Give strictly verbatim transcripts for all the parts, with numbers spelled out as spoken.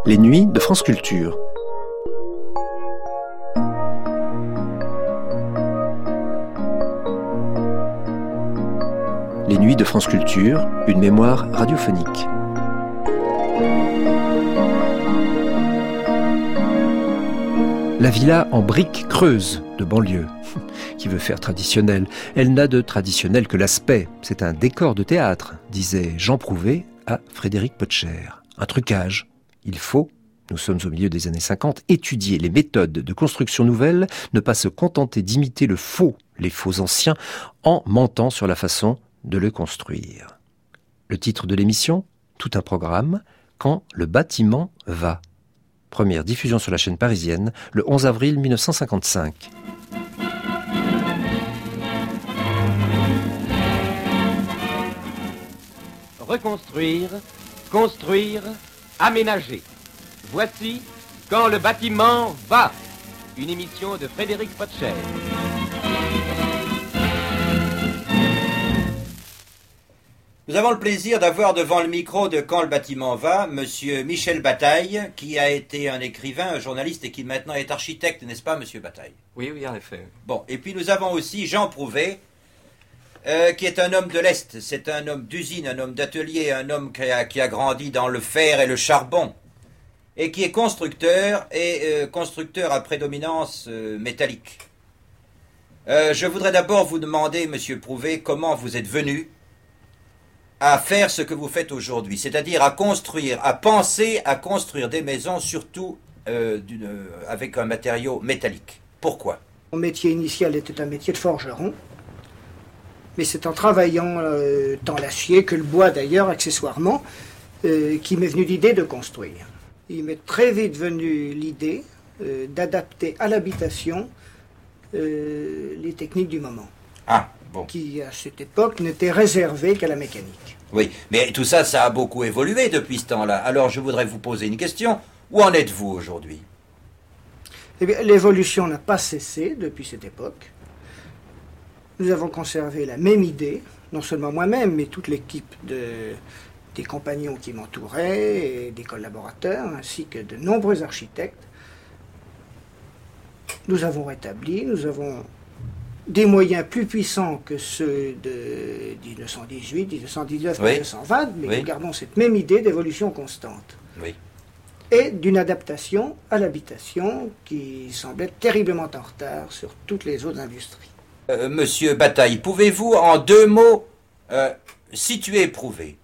Les nuits de France Culture. Les nuits de France Culture, une mémoire radiophonique. La villa en briques creuses de banlieue. Qui veut faire traditionnel? Elle n'a de traditionnel que l'aspect. C'est un décor de théâtre, disait Jean Prouvé à Frédéric Potcher. Un trucage. Il faut, nous sommes au milieu des années cinquante, étudier les méthodes de construction nouvelle, ne pas se contenter d'imiter le faux, les faux anciens, en mentant sur la façon de le construire. Le titre de l'émission, tout un programme, Quand le bâtiment va. Première diffusion sur la chaîne parisienne, le onze avril mille neuf cent cinquante-cinq. Reconstruire, construire, aménager. Voici Quand le bâtiment va. Une émission de Frédéric Potcher. Nous avons le plaisir d'avoir devant le micro de Quand le bâtiment va, monsieur Michel Bataille, qui a été un écrivain, un journaliste et qui maintenant est architecte, n'est-ce pas, monsieur Bataille? Oui, oui, en effet. Bon, et puis nous avons aussi Jean Prouvé, euh, qui est un homme de l'Est. C'est un homme d'usine, un homme d'atelier, un homme qui a, qui a grandi dans le fer et le charbon, et qui est constructeur, et euh, constructeur à prédominance euh, métallique. Euh, je voudrais d'abord vous demander, monsieur Prouvé, comment vous êtes venu à faire ce que vous faites aujourd'hui, c'est-à-dire à construire, à penser à construire des maisons, surtout euh, d'une, avec un matériau métallique. Pourquoi? Mon métier initial était un métier de forgeron, mais c'est en travaillant euh, tant l'acier que le bois d'ailleurs, accessoirement, euh, qui m'est venue l'idée de construire. Il m'est très vite venue l'idée euh, d'adapter à l'habitation euh, les techniques du moment. Ah, bon. Qui, à cette époque, n'étaient réservées qu'à la mécanique. Oui, mais tout ça, ça a beaucoup évolué depuis ce temps-là. Alors, je voudrais vous poser une question. Où en êtes-vous aujourd'hui? Eh bien, l'évolution n'a pas cessé depuis cette époque. Nous avons conservé la même idée, non seulement moi-même, mais toute l'équipe de, des compagnons qui m'entouraient, et des collaborateurs, ainsi que de nombreux architectes. Nous avons rétabli, nous avons des moyens plus puissants que ceux de dix-neuf cent dix-huit, dix-neuf cent dix-neuf, oui. dix-neuf cent vingt, mais oui. nous gardons cette même idée d'évolution constante. Oui. Et d'une adaptation à l'habitation qui semblait terriblement en retard sur toutes les autres industries. Euh, Monsieur Bataille, pouvez-vous en deux mots euh, situer Prouvé?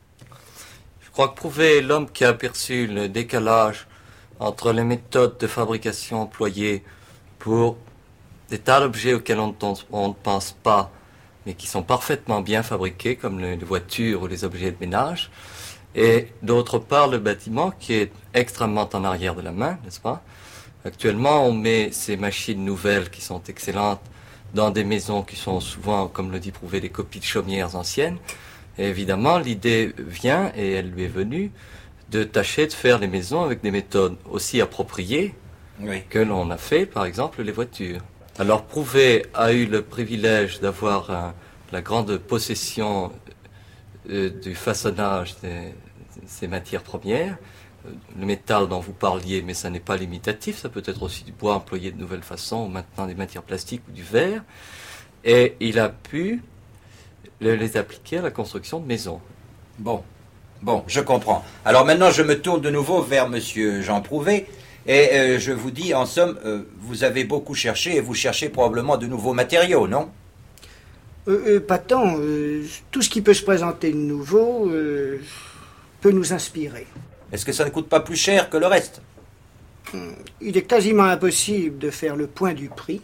Je crois que Prouvé est l'homme qui a aperçu le décalage entre les méthodes de fabrication employées pour des tas d'objets auxquels on, on ne pense pas, mais qui sont parfaitement bien fabriqués, comme les voitures ou les objets de ménage. Et d'autre part, le bâtiment qui est extrêmement en arrière de la main, n'est-ce pas? Actuellement, on met ces machines nouvelles qui sont excellentes dans des maisons qui sont souvent, comme le dit Prouvé, des copies de chaumières anciennes. Et évidemment, l'idée vient, et elle lui est venue, de tâcher de faire les maisons avec des méthodes aussi appropriées oui. que l'on a fait, par exemple, les voitures. Alors Prouvé a eu le privilège d'avoir un, la grande possession euh, du façonnage de ces matières premières, le métal dont vous parliez, mais ça n'est pas limitatif, ça peut être aussi du bois employé de nouvelles façons, ou maintenant des matières plastiques ou du verre, et il a pu les appliquer à la construction de maisons. Bon, bon, je comprends. Alors maintenant, je me tourne de nouveau vers monsieur Jean Prouvé, et euh, je vous dis, en somme, euh, vous avez beaucoup cherché, et vous cherchez probablement de nouveaux matériaux, non? euh, euh, Pas tant. Euh, tout ce qui peut se présenter de nouveau euh, peut nous inspirer. Est-ce que ça ne coûte pas plus cher que le reste? Il est quasiment impossible de faire le point du prix.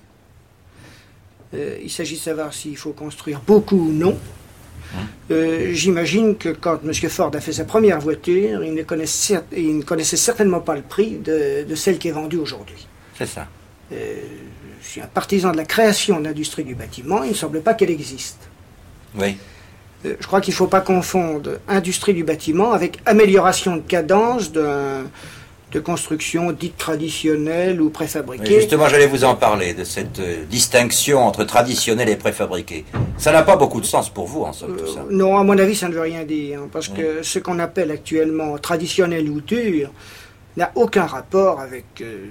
Euh, il s'agit de savoir s'il faut construire beaucoup ou non. Euh, j'imagine que quand M. Ford a fait sa première voiture, il ne connaissait, il ne connaissait certainement pas le prix de, de celle qui est vendue aujourd'hui. C'est ça. Euh, je suis un partisan de la création de l'industrie du bâtiment, il ne semble pas qu'elle existe. Oui. Euh, je crois qu'il ne faut pas confondre industrie du bâtiment avec amélioration de cadence d'un... de construction dite traditionnelle ou préfabriquée. Oui, justement, j'allais vous en parler, de cette euh, distinction entre traditionnel et préfabriqué. Ça n'a pas beaucoup de sens pour vous, en somme, tout ça. Euh, non, à mon avis, ça ne veut rien dire, hein, parce oui. que ce qu'on appelle actuellement traditionnel ou dur n'a aucun rapport avec euh,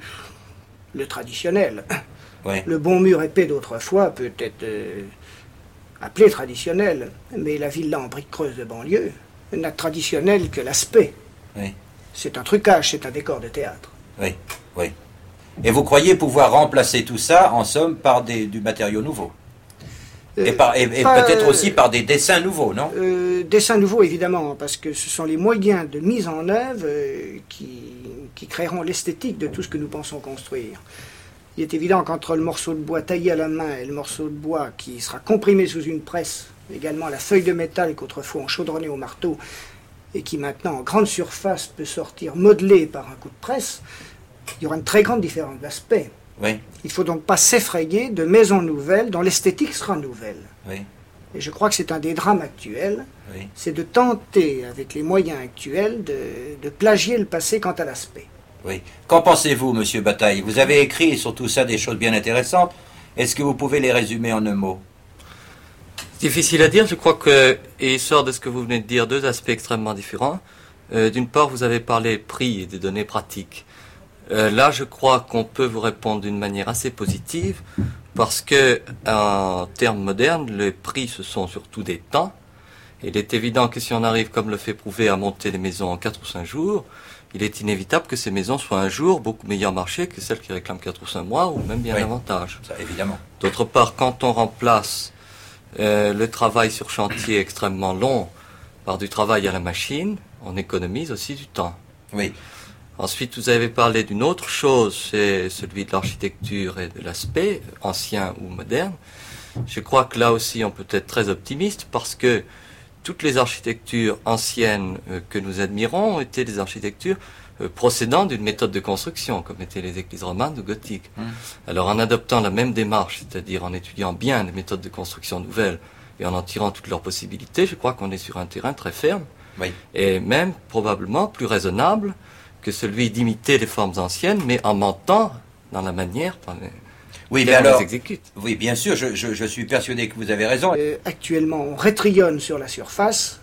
le traditionnel. Oui. Le bon mur épais d'autrefois peut être euh, appelé traditionnel, mais la villa en briques creuses de banlieue n'a traditionnel que l'aspect. Oui. C'est un trucage, c'est un décor de théâtre. Oui, oui. Et vous croyez pouvoir remplacer tout ça, en somme, par des, du matériau nouveau Euh, Et, par- et- et pas, peut-être euh, aussi par des dessins nouveaux, non euh, Dessins nouveaux, évidemment, parce que ce sont les moyens de mise en œuvre euh, qui, qui créeront l'esthétique de tout ce que nous pensons construire. Il est évident qu'entre le morceau de bois taillé à la main et le morceau de bois qui sera comprimé sous une presse, également la feuille de métal qu'autrefois on chaudronnait au marteau, et qui maintenant en grande surface peut sortir modelée par un coup de presse, il y aura une très grande différence d'aspect. Oui, Il ne faut donc pas s'effrayer de maisons nouvelles dont l'esthétique sera nouvelle. oui, Et je crois que c'est un des drames actuels, oui. c'est de tenter, avec les moyens actuels, de, de plagier le passé quant à l'aspect. Oui. Qu'en pensez-vous, Monsieur Bataille? Vous avez écrit sur tout ça des choses bien intéressantes. Est-ce que vous pouvez les résumer en un mot? Difficile à dire, je crois que, et il sort de ce que vous venez de dire, deux aspects extrêmement différents. Euh, d'une part, vous avez parlé prix et des données pratiques. Euh, là, je crois qu'on peut vous répondre d'une manière assez positive, parce que, en termes modernes, les prix, ce sont surtout des temps. Et il est évident que si on arrive, comme le fait prouver, à monter les maisons en quatre ou cinq jours, il est inévitable que ces maisons soient un jour beaucoup meilleur marché que celles qui réclament quatre ou cinq mois, ou même bien Oui. davantage. Ça, évidemment. D'autre part, quand on remplace euh, le travail sur chantier extrêmement long par du travail à la machine, on économise aussi du temps. Oui, Ensuite, vous avez parlé d'une autre chose, c'est celui de l'architecture et de l'aspect, ancien ou moderne. Je crois que là aussi, on peut être très optimiste parce que toutes les architectures anciennes euh, que nous admirons ont été des architectures euh, procédant d'une méthode de construction, comme étaient les églises romanes ou gothiques. Mmh. Alors, en adoptant la même démarche, c'est-à-dire en étudiant bien les méthodes de construction nouvelles et en en tirant toutes leurs possibilités, je crois qu'on est sur un terrain très ferme oui. et même probablement plus raisonnable que celui d'imiter les formes anciennes, mais en mentant dans la manière par les- Oui, mais laquelle on alors, les exécute. oui, bien sûr, je, je, je suis persuadé que vous avez raison. Euh, actuellement, on rétrillonne sur la surface,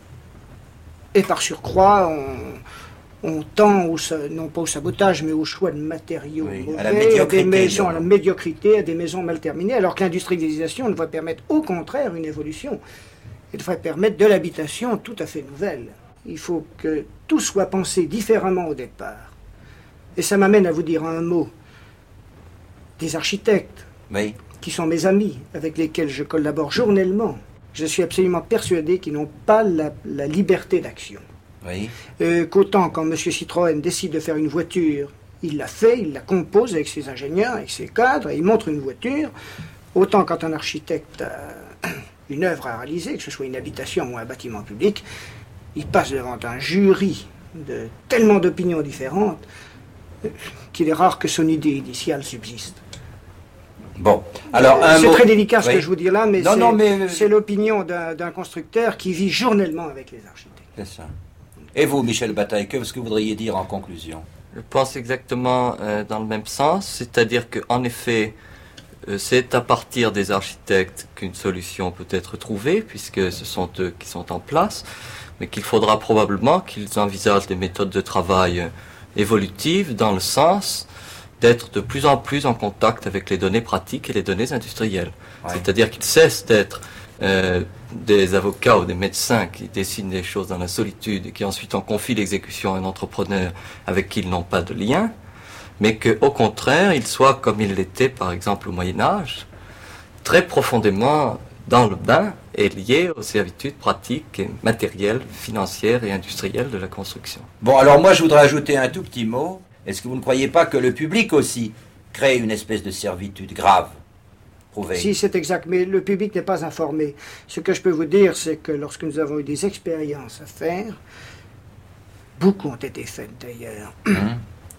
et par surcroît, on, on tend, au, sa- non pas au sabotage, mais au choix de matériaux Oui, mauvais, à la médiocrité, des maisons, à la disons. médiocrité, à des maisons mal terminées, alors que l'industrialisation devrait permettre au contraire une évolution. Elle devrait permettre de l'habitation tout à fait nouvelle. Il faut que tout soit pensé différemment au départ. Et ça m'amène à vous dire un mot. Des architectes, Oui, qui sont mes amis, avec lesquels je collabore journellement, je suis absolument persuadé qu'ils n'ont pas la, la liberté d'action. oui, Euh, qu'autant quand M. Citroën décide de faire une voiture, il la fait, il la compose avec ses ingénieurs, avec ses cadres, et il montre une voiture, autant quand un architecte a une œuvre à réaliser, que ce soit une habitation ou un bâtiment public, il passe devant un jury de tellement d'opinions différentes euh, qu'il est rare que son idée initiale subsiste. bon. Alors, un C'est mot... très délicat ce Oui. que je vous dis là, mais Non, c'est non, mais- c'est l'opinion d'un d'un constructeur qui vit journellement avec les architectes. C'est ça. Et vous, Michel Bataille, qu'est-ce que vous voudriez dire en conclusion? Je pense exactement euh, dans le même sens, c'est-à-dire qu'en effet, euh, c'est à partir des architectes qu'une solution peut être trouvée, puisque ce sont eux qui sont en place, mais qu'il faudra probablement qu'ils envisagent des méthodes de travail euh, évolutives dans le sens d'être de plus en plus en contact avec les données pratiques et les données industrielles. Ouais. C'est-à-dire qu'ils cessent d'être euh, des avocats ou des médecins qui dessinent des choses dans la solitude et qui ensuite en confient l'exécution à un entrepreneur avec qui ils n'ont pas de lien, mais qu'au contraire, ils soient, comme ils l'étaient par exemple au Moyen-Âge, très profondément dans le bain et liés aux servitudes pratiques et matérielles, financières et industrielles de la construction. Bon, alors moi, je voudrais ajouter un tout petit mot. Est-ce que vous ne croyez pas que le public aussi crée une espèce de servitude grave? Prouvée. Si, c'est exact, mais le public n'est pas informé. Ce que je peux vous dire, c'est que lorsque nous avons eu des expériences à faire, beaucoup ont été faites d'ailleurs, Hum,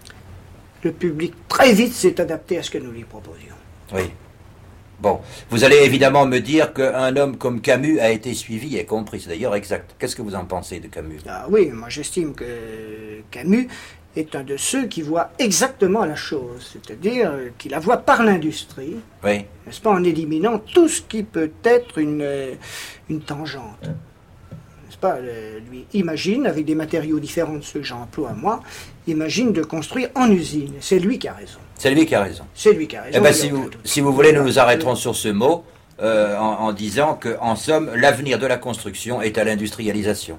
le public très vite s'est adapté à ce que nous lui proposions. Oui. Bon, vous allez évidemment me dire qu'un homme comme Camus a été suivi et compris. C'est d'ailleurs exact. Qu'est-ce que vous en pensez de Camus? Ah oui, moi j'estime que Camus est un de ceux qui voit exactement la chose, c'est-à-dire qui la voit par l'industrie, Oui, n'est-ce pas, en éliminant tout ce qui peut être une, euh, une tangente. N'est-ce pas, euh, lui, imagine, avec des matériaux différents de ceux que j'emploie moi, imagine de construire en usine. C'est lui qui a raison. C'est lui qui a raison. C'est lui qui a raison. Eh ben, si, vous, si vous voulez, nous nous arrêterons sur ce mot euh, en, en disant que, en somme, l'avenir de la construction est à l'industrialisation.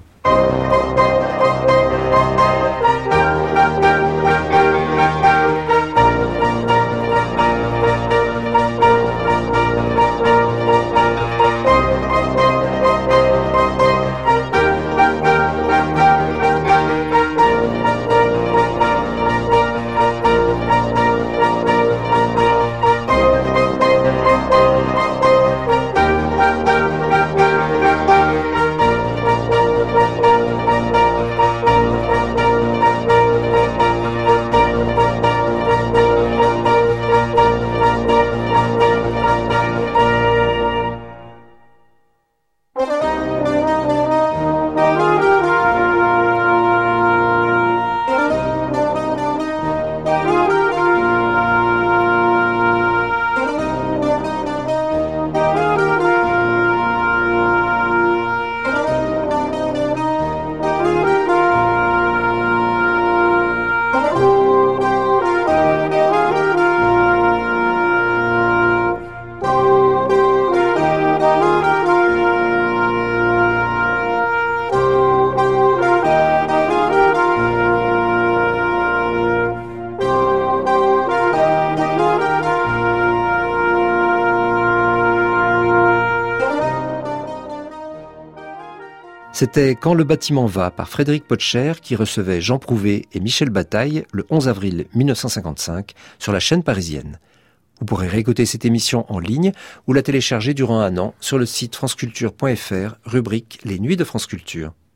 C'était Quand le bâtiment va par Frédéric Potcher qui recevait Jean Prouvé et Michel Bataille le onze avril mille neuf cent cinquante-cinq sur la chaîne parisienne. Vous pourrez réécouter cette émission en ligne ou la télécharger durant un an sur le site franceculture point f r, rubrique Les Nuits de France Culture.